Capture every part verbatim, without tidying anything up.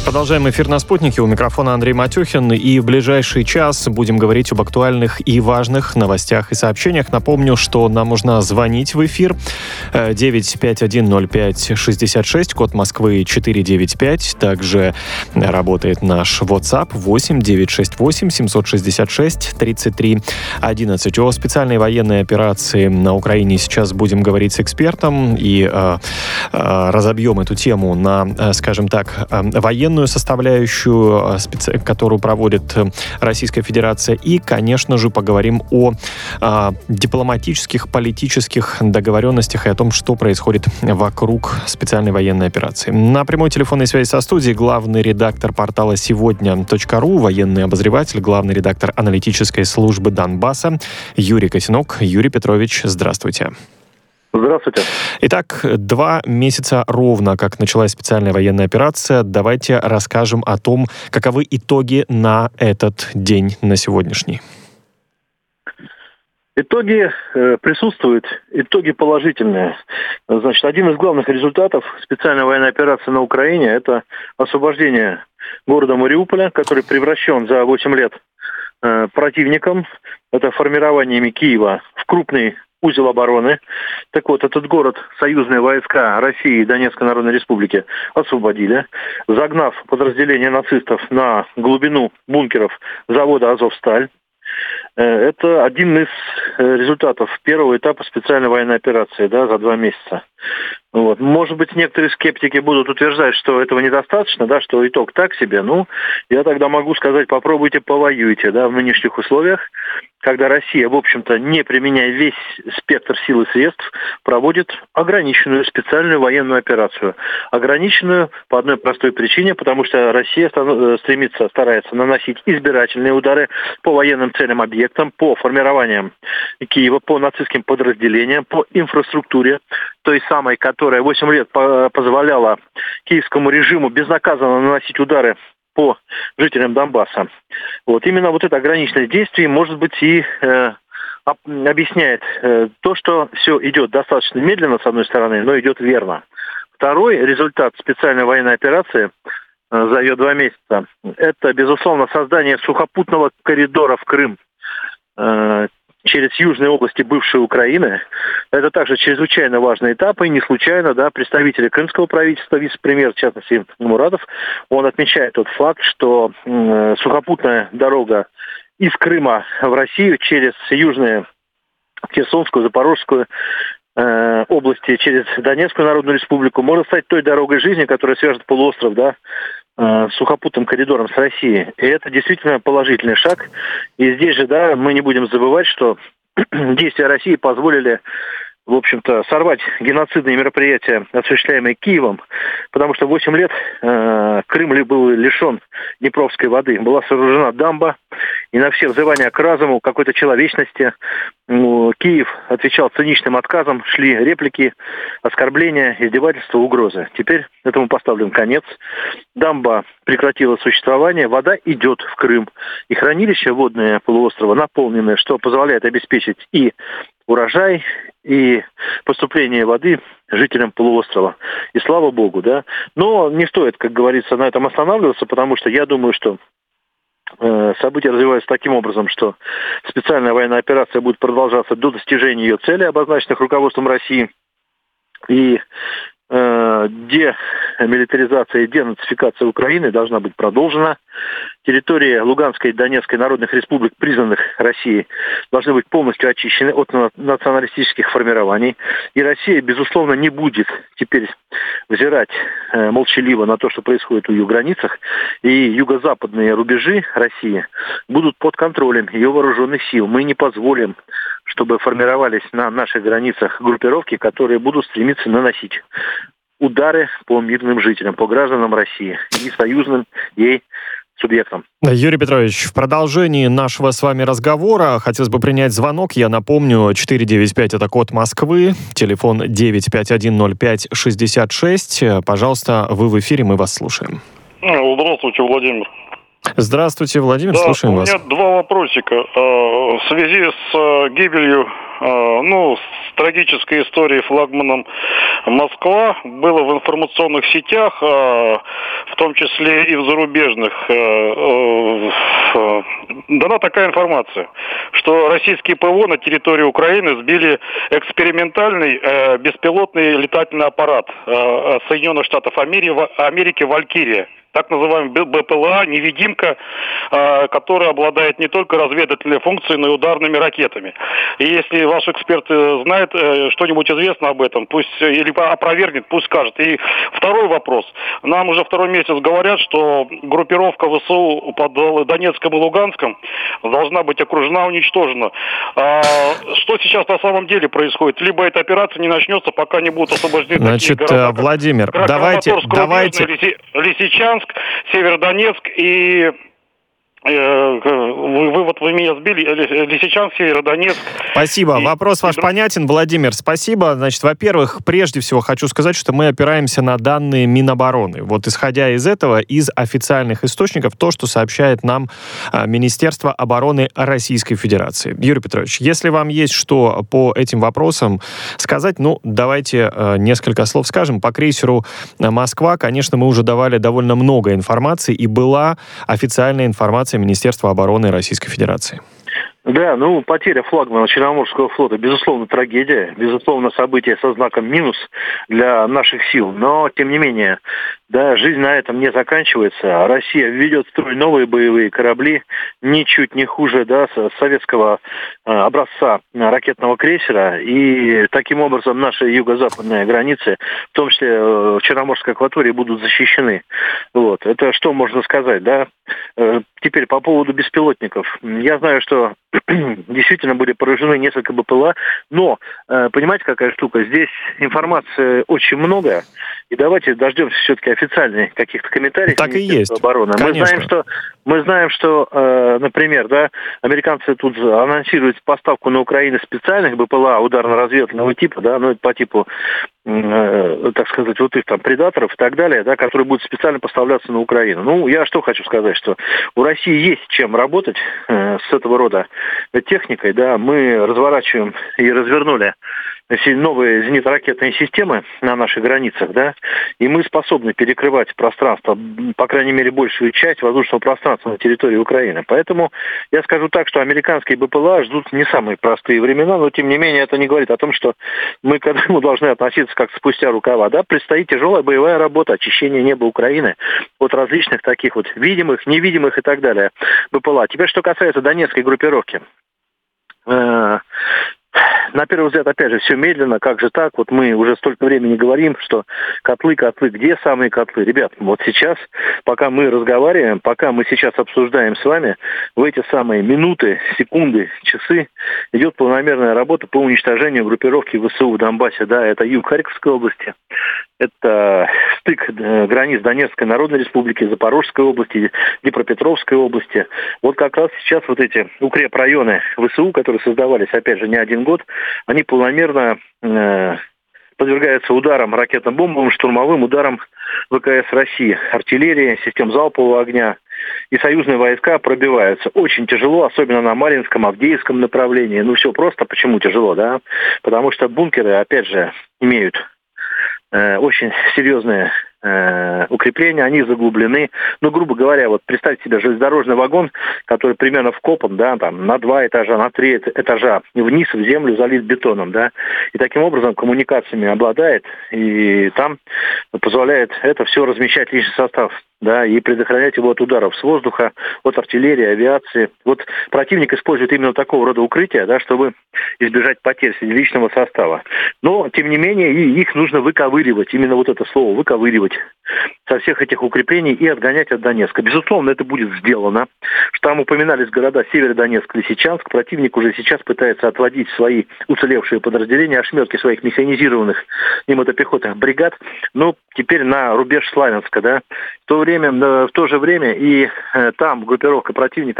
Продолжаем эфир на «Спутнике». У микрофона Андрей Матюхин. И в ближайший час будем говорить об актуальных и важных новостях и сообщениях. Напомню, что нам можно звонить в эфир. девять пять один ноль пять шестьдесят шесть, код Москвы четыреста девяносто пять. Также работает наш WhatsApp восемь девятьсот шестьдесят восемь семьсот шестьдесят шесть тридцать три одиннадцать. О специальной военной операции на Украине сейчас будем говорить с экспертом и э, э, разобьем эту тему на, э, скажем так, э, военную составляющую, которую проводит Российская Федерация. И, конечно же, поговорим о э, дипломатических, политических договоренностях и о том, что происходит вокруг специальной военной операции. На прямой телефонной связи со студией главный редактор портала сегодня точка ру, военный обозреватель, главный редактор аналитической службы Донбасса Юрий Косинок. Юрий Петрович, здравствуйте. Здравствуйте. Итак, два месяца ровно, как началась специальная военная операция. Давайте расскажем о том, каковы итоги на этот день, на сегодняшний. Итоги э, присутствуют, итоги положительные. Значит, один из главных результатов специальной военной операции на Украине – это освобождение города Мариуполя, который превращен за восемь лет э, противником. Это формированиями Киева в крупный узел обороны. Так вот, этот город союзные войска России и Донецкой Народной Республики освободили, загнав подразделения нацистов на глубину бункеров завода «Азовсталь». Это один из результатов первого этапа специальной военной операции, да, за два месяца. Вот. Может быть, некоторые скептики будут утверждать, что этого недостаточно, да, что итог так себе. Ну, я тогда могу сказать, попробуйте, повоюйте, да, в нынешних условиях, когда Россия, в общем-то, не применяя весь спектр сил и средств, проводит ограниченную специальную военную операцию. Ограниченную по одной простой причине, потому что Россия стремится, старается наносить избирательные удары по военным целям, объектам, по формированиям Киева, по нацистским подразделениям, по инфраструктуре, той самой, которая восемь лет позволяла киевскому режиму безнаказанно наносить удары по жителям Донбасса. Вот именно вот это ограниченное действие, может быть, и э, объясняет э, то, что все идет достаточно медленно, с одной стороны, но идет верно. Второй результат специальной военной операции э, за ее два месяца – это, безусловно, создание сухопутного коридора в Крым э, через южные области бывшей Украины. Это также чрезвычайно важный этап, и не случайно, да, представители крымского правительства, вице-премьер, в частности, Мурадов, он отмечает тот факт, что э, сухопутная дорога из Крыма в Россию через южные Херсонскую, Запорожскую э, области, через Донецкую Народную Республику может стать той дорогой жизни, которая свяжет полуостров, да, сухопутным коридором с Россией. И это действительно положительный шаг. И здесь же, да, мы не будем забывать, что действия России позволили, в общем-то, сорвать геноцидные мероприятия, осуществляемые Киевом, потому что восемь лет э, Крым был лишен Днепровской воды. Была сооружена дамба, и на все взывания к разуму, какой-то человечности, ну, Киев отвечал циничным отказом, шли реплики, оскорбления, издевательства, угрозы. Теперь этому поставлен конец. Дамба прекратила существование, вода идет в Крым. И хранилища водные полуострова наполнены, что позволяет обеспечить и урожай, и поступление воды жителям полуострова. И слава богу, да. Но не стоит, как говорится, на этом останавливаться, потому что я думаю, что э, события развиваются таким образом, что специальная военная операция будет продолжаться до достижения ее целей, обозначенных руководством России. И э, демилитаризация и денацификация Украины должна быть продолжена. Территории Луганской и Донецкой народных республик, признанных Россией, должны быть полностью очищены от националистических формирований. И Россия, безусловно, не будет теперь взирать э, молчаливо на то, что происходит у ее границах. И юго-западные рубежи России будут под контролем ее вооруженных сил. Мы не позволим, чтобы формировались на наших границах группировки, которые будут стремиться наносить удары по мирным жителям, по гражданам России и союзным ей субъектом. Юрий Петрович, в продолжении нашего с вами разговора хотелось бы принять звонок. Я напомню, четыреста девяносто пять это код Москвы, телефон девять пять один ноль пять шестьдесят шесть. Пожалуйста, вы в эфире, мы вас слушаем. Здравствуйте, Владимир. Здравствуйте, Владимир, Да, слушаем у вас. меня два вопросика. В связи с гибелью, ну, с трагической историей флагманом Москва, было в информационных сетях, в том числе и в зарубежных, дана такая информация, что российские ПВО на территории Украины сбили экспериментальный беспилотный летательный аппарат Соединенных Штатов Америки «Валькирия». Так называемый БПЛА, невидимка, которая обладает не только разведывательной функцией, но и ударными ракетами. И если ваш эксперт знает что-нибудь известно об этом, пусть или опровергнет, пусть скажет. И второй вопрос. Нам уже второй месяц говорят, что группировка ВСУ под Донецком и Луганском должна быть окружена, уничтожена. А что сейчас на самом деле происходит? Либо эта операция не начнется, пока не будут освобождены Значит, такие города, как Владимир, давайте, давайте... Лисичанск, Северодонецк и Вы, вы вот вы меня сбили, Лисичанск, Северодонецк. Спасибо. И, Вопрос и... ваш понятен, Владимир. Спасибо. Значит, во-первых, прежде всего хочу сказать, что мы опираемся на данные Минобороны. Вот исходя из этого, из официальных источников, то, что сообщает нам а, Министерство обороны Российской Федерации. Юрий Петрович, если вам есть что по этим вопросам сказать, ну, давайте а, несколько слов скажем. По крейсеру «Москва», конечно, мы уже давали довольно много информации, и была официальная информация Министерства обороны Российской Федерации. Да, ну, потеря флагмана Черноморского флота, безусловно, трагедия, безусловно, событие со знаком минус для наших сил, но, тем не менее, да, жизнь на этом не заканчивается. Россия введет в строй новые боевые корабли, ничуть не хуже, да, советского э, образца ракетного крейсера, и таким образом наши юго-западные границы, в том числе э, в Черноморской акватории, будут защищены. Вот, это что можно сказать, да? Э, теперь по поводу беспилотников. Я знаю, что действительно были поражены несколько БПЛА, но, э, понимаете, какая штука? Здесь информации очень много, и давайте дождемся все-таки официальных каких-то комментариев. Так и есть. Обороны. Мы знаем, что, мы знаем, что э, например, да, американцы тут анонсируют поставку на Украину специальных БПЛА ударно-разведывательного типа, да, ну, по типу, э, так сказать, вот их там предаторов и так далее, да, которые будут специально поставляться на Украину. Ну, я что хочу сказать, что у России есть чем работать э, с этого рода техникой, да, мы разворачиваем и развернули новые зенитно-ракетные системы на наших границах, да, и мы способны перекрывать пространство, по крайней мере, большую часть воздушного пространства на территории Украины. Поэтому я скажу так, что американские БПЛА ждут не самые простые времена, но, тем не менее, это не говорит о том, что мы к этому должны относиться как спустя рукава. Да, предстоит тяжелая боевая работа, очищение неба Украины от различных таких вот видимых, невидимых и так далее БПЛА. Теперь, что касается донецкой группировки. На первый взгляд, опять же, все медленно, как же так? Вот мы уже столько времени говорим, что котлы, котлы, где самые котлы? Ребят, вот сейчас, пока мы разговариваем, пока мы сейчас обсуждаем с вами, в эти самые минуты, секунды, часы идет планомерная работа по уничтожению группировки ВСУ в Донбассе. Да, это юг Харьковской области, это стык границ Донецкой Народной Республики, Запорожской области, Днепропетровской области. Вот как раз сейчас вот эти укрепрайоны ВСУ, которые создавались, опять же, не один год, они планомерно э, подвергаются ударам ракетно-бомбовым, штурмовым ударам ВКС России, артиллерии, систем залпового огня. И союзные войска пробиваются. Очень тяжело, особенно на Марьинском, Авдеевском направлении. Ну, все просто. Почему тяжело, да? Потому что бункеры, опять же, имеют э, очень серьезные э, укрепления, они заглублены. Ну, грубо говоря, вот представьте себе железнодорожный вагон, который примерно вкопан, да, там, на два этажа, на три этажа вниз в землю залит бетоном, да, и таким образом коммуникациями обладает, и там позволяет это все размещать личный состав, да, и предохранять его от ударов с воздуха, от артиллерии, авиации. Вот противник использует именно такого рода укрытия, да, чтобы избежать потерь среди личного состава. Но, тем не менее, их нужно выковыривать, именно вот это слово, выковыривать со всех этих укреплений и отгонять от Донецка. Безусловно, это будет сделано. Там упоминались города Северодонецк, Лисичанск. Противник уже сейчас пытается отводить свои уцелевшие подразделения, ошметки своих механизированных и мотопехотных бригад, но теперь на рубеж Славянска, да. В то время, в то же время и э, там группировка противника на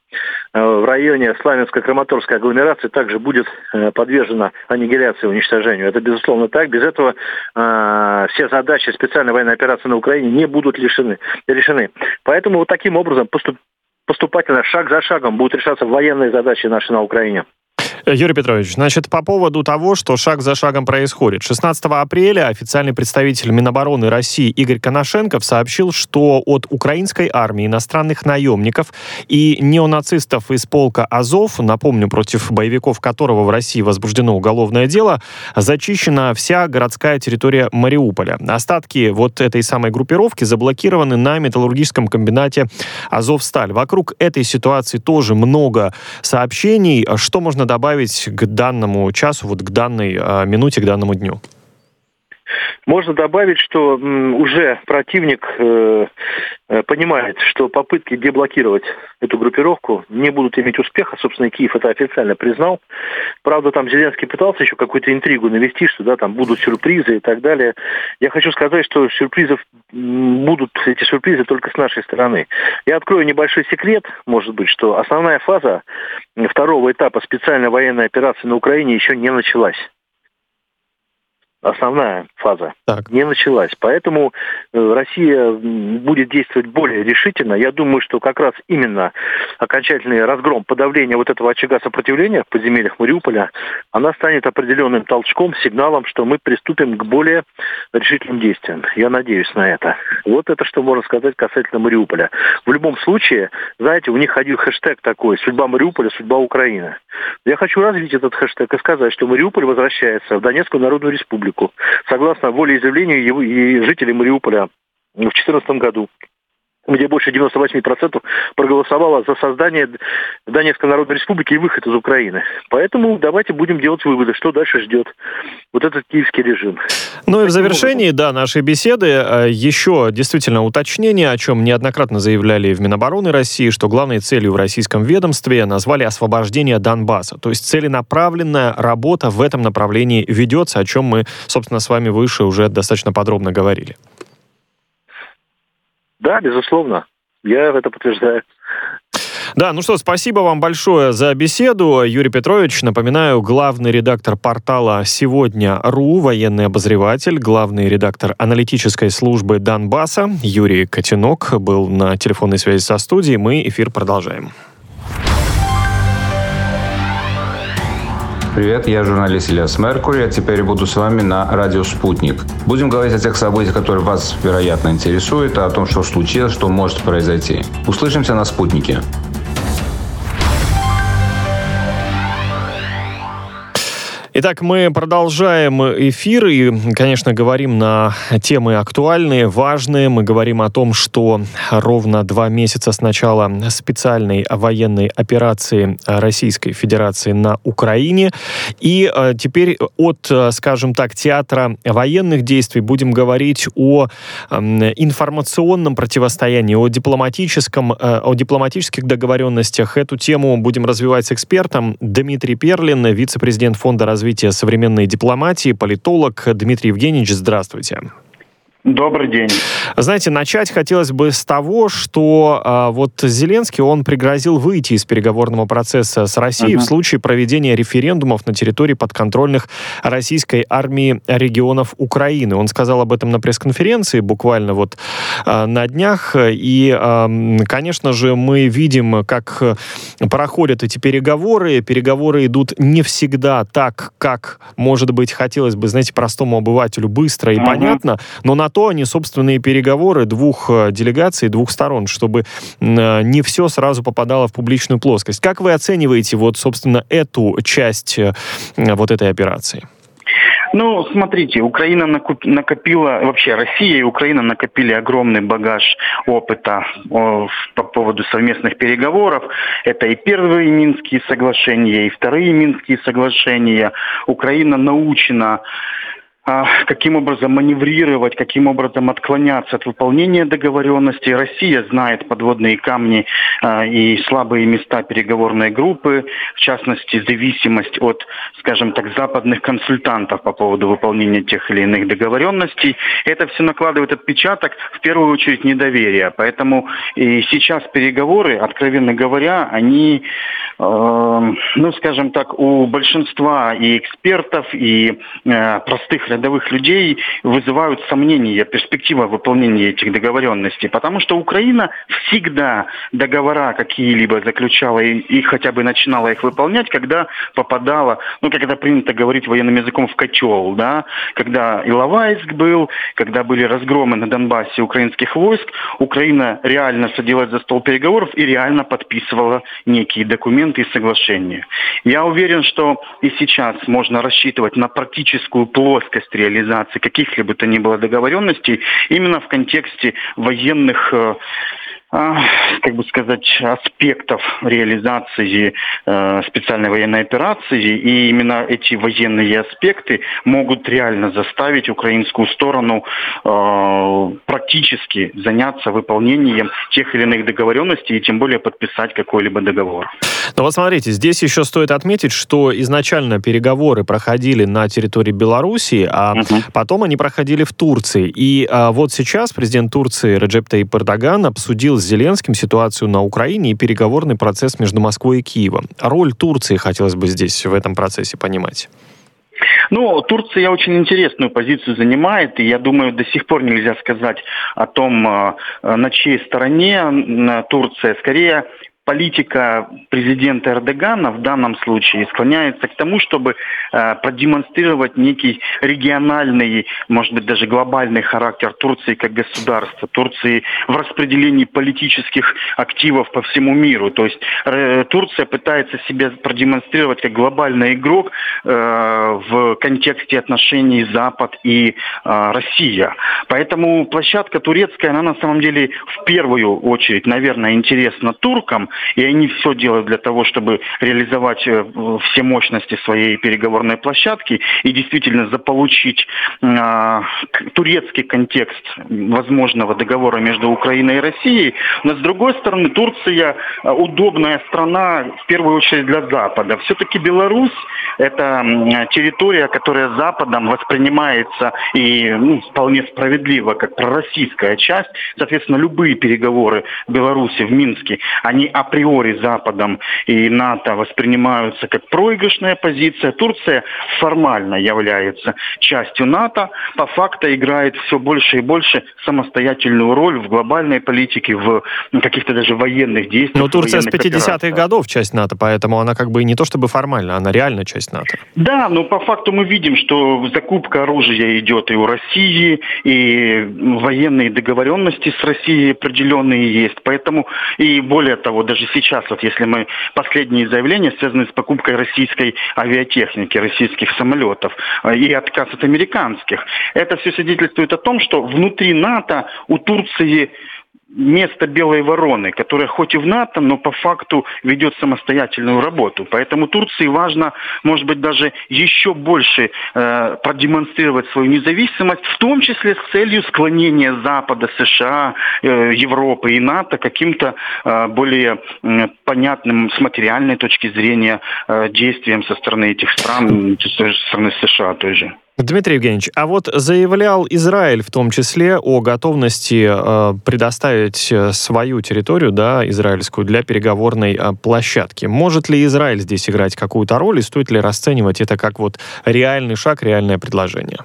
в районе Славянско-Краматорской агломерации также будет подвержена аннигиляции, уничтожению. Это, безусловно, так. Без этого э, все задачи специальной военной операции на Украине не будут лишены, решены. Поэтому вот таким образом поступ, поступательно, шаг за шагом будут решаться военные задачи наши на Украине. Юрий Петрович, значит, по поводу того, что шаг за шагом происходит. шестнадцатого апреля официальный представитель Минобороны России Игорь Коношенков сообщил, что от украинской армии иностранных наемников и неонацистов из полка Азов, напомню, против боевиков которого в России возбуждено уголовное дело, зачищена вся городская территория Мариуполя. Остатки вот этой самой группировки заблокированы на металлургическом комбинате Азовсталь. Вокруг этой ситуации тоже много сообщений. Что можно добавить к данному часу, вот к данной а, минуте, к данному дню? Можно добавить, что м, уже противник э, э, понимает, что попытки деблокировать эту группировку не будут иметь успеха. Собственно, Киев это официально признал. Правда, там Зеленский пытался еще какую-то интригу навести, что да, там будут сюрпризы и так далее. Я хочу сказать, что сюрпризов м, будут эти сюрпризы только с нашей стороны. Я открою небольшой секрет, может быть, что основная фаза второго этапа специальной военной операции на Украине еще не началась. Основная фаза так. не началась. Поэтому э, Россия будет действовать более решительно. Я думаю, что как раз именно окончательный разгром, подавление вот этого очага сопротивления в подземельях Мариуполя, она станет определенным толчком, сигналом, что мы приступим к более решительным действиям. Я надеюсь на это. Вот это что можно сказать касательно Мариуполя. В любом случае, знаете, у них ходил хэштег такой «Судьба Мариуполя, судьба Украины». Я хочу развить этот хэштег и сказать, что Мариуполь возвращается в Донецкую Народную Республику, согласно волеизъявлению его и жителей Мариуполя в две тысячи четырнадцатом году, где больше девяносто восемь процентов проголосовало за создание Донецкой Народной Республики и выход из Украины. Поэтому давайте будем делать выводы, что дальше ждет вот этот киевский режим. Ну и в завершении, да, нашей беседы еще действительно уточнение, о чем неоднократно заявляли в Минобороны России, что главной целью в российском ведомстве назвали освобождение Донбасса. То есть целенаправленная работа в этом направлении ведется, о чем мы, собственно, с вами выше уже достаточно подробно говорили. Да, безусловно. Я это подтверждаю. Да, ну что, спасибо вам большое за беседу. Юрий Петрович, напоминаю, главный редактор портала «Сегодня.ру», военный обозреватель, главный редактор аналитической службы Донбасса Юрий Котенок был на телефонной связи со студией. Мы эфир продолжаем. Привет, я журналист Ильяс Меркурий, а теперь буду с вами на радио «Спутник». Будем говорить о тех событиях, которые вас, вероятно, интересуют, а о том, что случилось, что может произойти. Услышимся на «Спутнике». Итак, мы продолжаем эфир и, конечно, говорим на темы актуальные, важные. Мы говорим о том, что ровно два месяца с начала специальной военной операции Российской Федерации на Украине. И э, теперь от, скажем так, театра военных действий будем говорить о э, информационном противостоянии, о дипломатическом, э, о дипломатических договоренностях. Эту тему будем развивать с экспертом. Дмитрий Перлин, вице-президент Фонда развития современной дипломатии, политолог. Дмитрий Евгеньевич, здравствуйте. Добрый день. Знаете, начать хотелось бы с того, что а, вот Зеленский, он пригрозил выйти из переговорного процесса с Россией uh-huh. в случае проведения референдумов на территории подконтрольных российской армии регионов Украины. Он сказал об этом на пресс-конференции буквально вот а, на днях. И, а, конечно же, мы видим, как проходят эти переговоры. Переговоры идут не всегда так, как, может быть, хотелось бы, знаете, простому обывателю быстро и uh-huh. понятно, но на то они собственные переговоры двух делегаций, двух сторон, чтобы не все сразу попадало в публичную плоскость. Как вы оцениваете вот, собственно, эту часть вот этой операции? Ну, смотрите, Украина накопила, вообще Россия и Украина накопили огромный багаж опыта о, по поводу совместных переговоров. Это и первые Минские соглашения, и вторые Минские соглашения. Украина научена каким образом маневрировать, каким образом отклоняться от выполнения договоренностей. Россия знает подводные камни и слабые места переговорной группы, в частности, зависимость от, скажем так, западных консультантов по поводу выполнения тех или иных договоренностей. Это все накладывает отпечаток, в первую очередь, недоверия. Поэтому и сейчас переговоры, откровенно говоря, они, э, ну, скажем так, у большинства и экспертов, и э, простых рядовых людей вызывают сомнения, перспектива выполнения этих договоренностей. Потому что Украина всегда договора какие-либо заключала и, и хотя бы начинала их выполнять, когда попадала, ну, когда принято говорить военным языком, в котел, да, когда Иловайск был, когда были разгромы на Донбассе украинских войск, Украина реально садилась за стол переговоров и реально подписывала некие документы и соглашения. Я уверен, что и сейчас можно рассчитывать на практическую плоскость реализации каких-либо то ни было договоренностей именно в контексте военных, как бы сказать, аспектов реализации э, специальной военной операции. И именно эти военные аспекты могут реально заставить украинскую сторону э, практически заняться выполнением тех или иных договоренностей и тем более подписать какой-либо договор. Но вот смотрите, здесь еще стоит отметить, что изначально переговоры проходили на территории Белоруссии, а угу. потом они проходили в Турции. И а, вот сейчас президент Турции Реджеп Тайип Эрдоган обсудил с Зеленским ситуацию на Украине и переговорный процесс между Москвой и Киевом. Роль Турции хотелось бы здесь в этом процессе понимать. Ну, Турция очень интересную позицию занимает, и я думаю, до сих пор нельзя сказать о том, на чьей стороне Турция. Скорее, политика президента Эрдогана в данном случае склоняется к тому, чтобы э, продемонстрировать некий региональный, может быть, даже глобальный характер Турции как государства, Турции в распределении политических активов по всему миру. То есть э, Турция пытается себя продемонстрировать как глобальный игрок э, в контексте отношений Запад и э, Россия. Поэтому площадка турецкая, она на самом деле в первую очередь, наверное, интересна туркам, и они все делают для того, чтобы реализовать все мощности своей переговорной площадки и действительно заполучить э, турецкий контекст возможного договора между Украиной и Россией. Но с другой стороны, Турция удобная страна в первую очередь для Запада. Все-таки Беларусь – это территория, которая Западом воспринимается и ну, вполне справедливо как пророссийская часть. Соответственно, любые переговоры в Беларуси, в Минске, они априори Западом и НАТО воспринимаются как проигрышная позиция. Турция формально является частью НАТО, по факту играет все больше и больше самостоятельную роль в глобальной политике, в каких-то даже военных действиях. Но Турция с пятидесятых годов часть НАТО, поэтому она как бы не то чтобы формально, она реально часть НАТО. Да, но по факту мы видим, что закупка оружия идет и у России, и военные договоренности с Россией определенные есть. Поэтому, и более того, даже сейчас, вот если мы последние заявления связаны с покупкой российской авиатехники, российских самолетов и отказ от американских, это все свидетельствует о том, что внутри НАТО у Турции место белой вороны, которая хоть и в НАТО, но по факту ведет самостоятельную работу. Поэтому Турции важно, может быть, даже еще больше э, продемонстрировать свою независимость, в том числе с целью склонения Запада, США, э, Европы и НАТО к каким-то э, более э, понятным с материальной точки зрения э, действиям со стороны этих стран, со стороны США той же. Дмитрий Евгеньевич, а вот заявлял Израиль в том числе о готовности э, предоставить свою территорию, да, израильскую, для переговорной э, площадки. Может ли Израиль здесь играть какую-то роль и стоит ли расценивать это как вот реальный шаг, реальное предложение?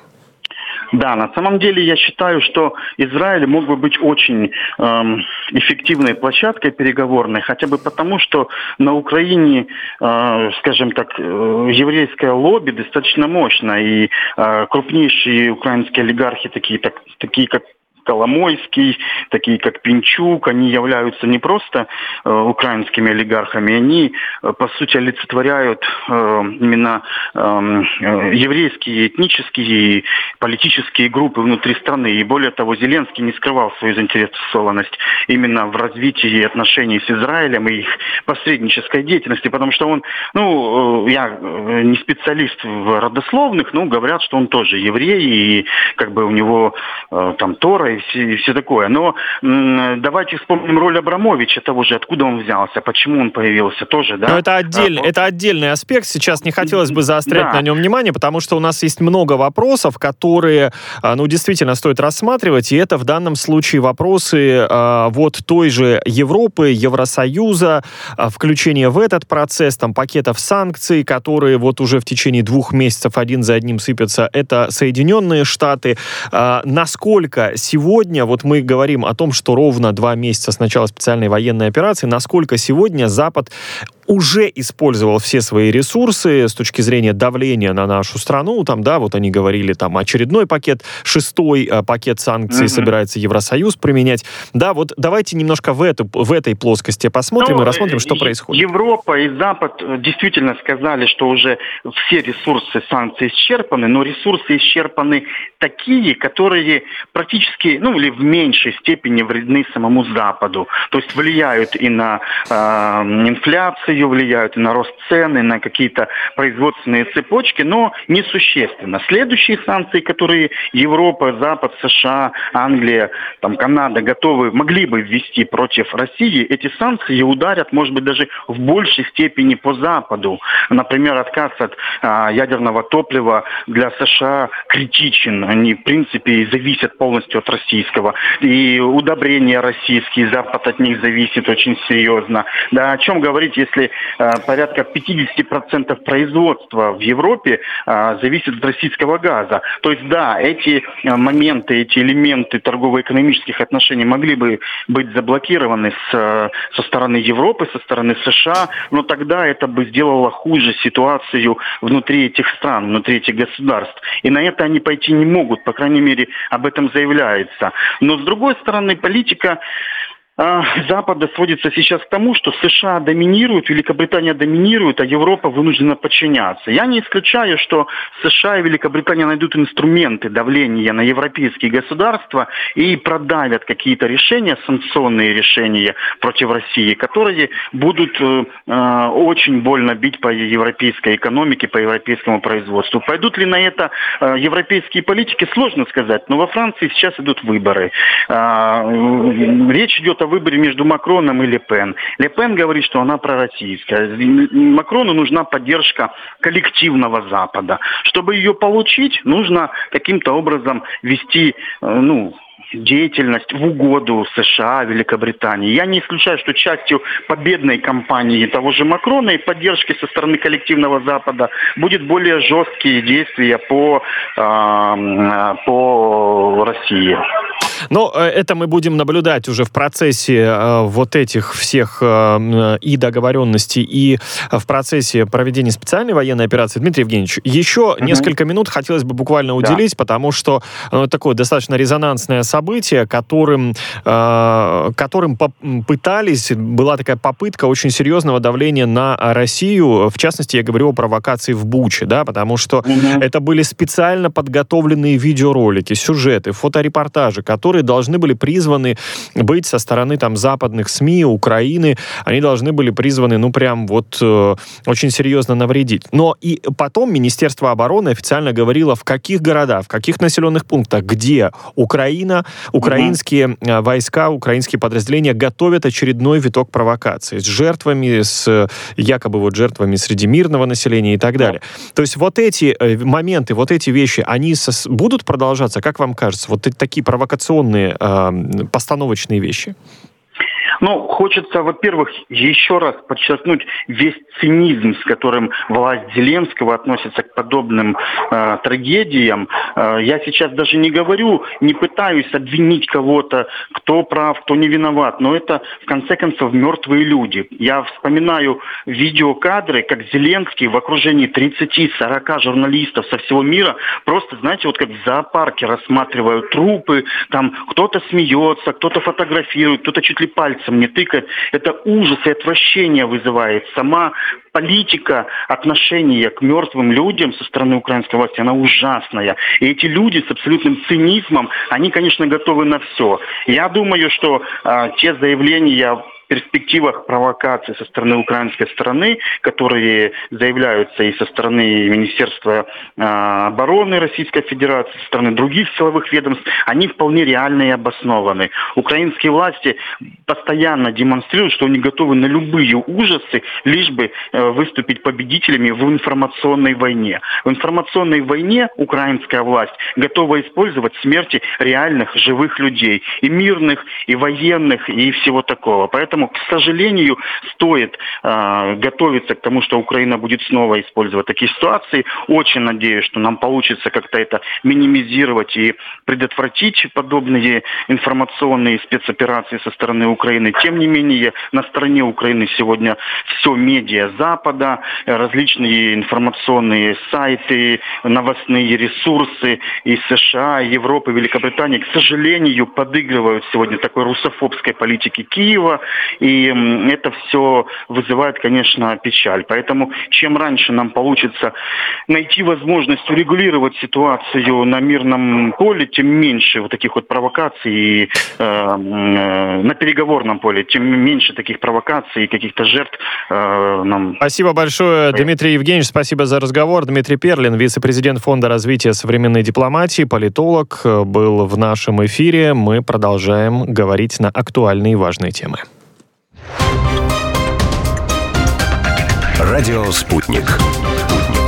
Да, на самом деле я считаю, что Израиль мог бы быть очень эм, эффективной площадкой переговорной, хотя бы потому, что на Украине, э, скажем так, э, еврейское лобби достаточно мощно, и э, крупнейшие украинские олигархи, такие, так, такие как Коломойский, такие как Пинчук, они являются не просто э, украинскими олигархами, они, э, по сути, олицетворяют э, именно э, э, еврейские, этнические и политические группы внутри страны. И более того, Зеленский не скрывал свою заинтересованность именно в развитии отношений с Израилем и их посреднической деятельности, потому что он, ну, э, я не специалист в родословных, но говорят, что он тоже еврей, и как бы у него э, там Тора и все, и все такое. Но м, давайте вспомним роль Абрамовича того же, откуда он взялся, почему он появился тоже, да? Но это, отдель, а, это отдельный аспект, сейчас не хотелось бы заострять да. на нем внимание, потому что у нас есть много вопросов, которые, ну, действительно стоит рассматривать, и это в данном случае вопросы а, вот той же Европы, Евросоюза, а, включение в этот процесс, там, пакетов санкций, которые вот уже в течение двух месяцев один за одним сыпятся, это Соединенные Штаты. А, насколько сегодня, вот мы говорим о том, что ровно два месяца с начала специальной военной операции, насколько сегодня Запад уже использовал все свои ресурсы с точки зрения давления на нашу страну, там, да, вот они говорили, там, очередной пакет, шестой э, пакет санкций mm-hmm. собирается Евросоюз применять. Да, вот давайте немножко в, эту, в этой плоскости посмотрим ну, и рассмотрим, что происходит. Европа и Запад действительно сказали, что уже все ресурсы санкций исчерпаны, но ресурсы исчерпаны такие, которые практически, ну, или в меньшей степени вредны самому Западу. То есть влияют и на э, инфляцию, влияют и на рост цен, и на какие-то производственные цепочки, но несущественно. Следующие санкции, которые Европа, Запад, США, Англия, там, Канада готовы, могли бы ввести против России, эти санкции ударят, может быть, даже в большей степени по Западу. Например, отказ от а, ядерного топлива для США критичен. Они, в принципе, зависят полностью от российского. И удобрения российские, Запад от них зависит очень серьезно. Да, о чем говорить, если порядка пятьдесят процентов производства в Европе а, зависит от российского газа. То есть, да, эти моменты, эти элементы торгово-экономических отношений могли бы быть заблокированы с, со стороны Европы, со стороны США, но тогда это бы сделало хуже ситуацию внутри этих стран, внутри этих государств. И на это они пойти не могут, по крайней мере, об этом заявляется. Но, с другой стороны, политика Запада сводится сейчас к тому, что США доминируют, Великобритания доминирует, а Европа вынуждена подчиняться. Я не исключаю, что США и Великобритания найдут инструменты давления на европейские государства и продавят какие-то решения, санкционные решения против России, которые будут э, очень больно бить по европейской экономике, по европейскому производству. Пойдут ли на это э, европейские политики, сложно сказать, но во Франции сейчас идут выборы. Э, речь идет о выборе между Макроном и Ле Пен. Ле Пен говорит, что она пророссийская. Макрону нужна поддержка коллективного Запада. Чтобы ее получить, нужно каким-то образом вести, ну, деятельность в угоду США, Великобритании. Я не исключаю, что частью победной кампании того же Макрона и поддержки со стороны коллективного Запада будет более жесткие действия по, э, по России. Но это мы будем наблюдать уже в процессе э, вот этих всех э, и договоренностей, и в процессе проведения специальной военной операции. Дмитрий Евгеньевич, еще mm-hmm. несколько минут хотелось бы буквально уделить, да. потому что ну, такое достаточно резонансное событие, которым, э, которым пытались, была такая попытка очень серьезного давления на Россию. В частности, я говорю о провокации в Буче, да, потому что mm-hmm. это были специально подготовленные видеоролики, сюжеты, фоторепортажи, которые должны были призваны быть со стороны там западных СМИ, Украины, они должны были призваны, ну, прям вот э, очень серьезно навредить. Но и потом Министерство обороны официально говорило, в каких городах, в каких населенных пунктах, где Украина, украинские mm-hmm. войска, украинские подразделения готовят очередной виток провокации с жертвами, с якобы вот жертвами среди мирного населения и так далее. Mm-hmm. То есть вот эти моменты, вот эти вещи, они сос- будут продолжаться, как вам кажется? Вот такие провокационные, э, постановочные вещи? Ну, хочется, во-первых, еще раз подчеркнуть весь цинизм, с которым власть Зеленского относится к подобным э, трагедиям. Э, я сейчас даже не говорю, не пытаюсь обвинить кого-то, кто прав, кто не виноват, но это, в конце концов, мертвые люди. Я вспоминаю видеокадры, как Зеленский в окружении тридцати-сорока журналистов со всего мира просто, знаете, вот как в зоопарке рассматривают трупы, там кто-то смеется, кто-то фотографирует, кто-то чуть ли пальцем не тыкает. Это ужас и отвращение вызывает. Сама политика отношения к мертвым людям со стороны украинской власти, она ужасная. И эти люди с абсолютным цинизмом, они, конечно, готовы на все. Я думаю, что э, те заявления в перспективах провокаций со стороны украинской стороны, которые заявляются и со стороны Министерства э, обороны Российской Федерации, со стороны других силовых ведомств, они вполне реальны и обоснованы. Украинские власти постоянно демонстрируют, что они готовы на любые ужасы, лишь бы э, выступить победителями в информационной войне. В информационной войне украинская власть готова использовать смерти реальных живых людей, и мирных, и военных, и всего такого. Поэтому, к сожалению, стоит э, готовиться к тому, что Украина будет снова использовать такие ситуации. Очень надеюсь, что нам получится как-то это минимизировать и предотвратить подобные информационные спецоперации со стороны Украины. Тем не менее, на стороне Украины сегодня все медиа Запада, различные информационные сайты, новостные ресурсы из США, Европы, Великобритании, к сожалению, подыгрывают сегодня такой русофобской политике Киева. И это все вызывает, конечно, печаль. Поэтому чем раньше нам получится найти возможность урегулировать ситуацию на мирном поле, тем меньше вот таких вот провокаций и, э, э, на переговорном поле, тем меньше таких провокаций и каких-то жертв э, нам... Спасибо большое, Дмитрий Евгеньевич, спасибо за разговор. Дмитрий Перлин, вице-президент Фонда развития современной дипломатии, политолог, был в нашем эфире. Мы продолжаем говорить на актуальные и важные темы. Радио «Спутник».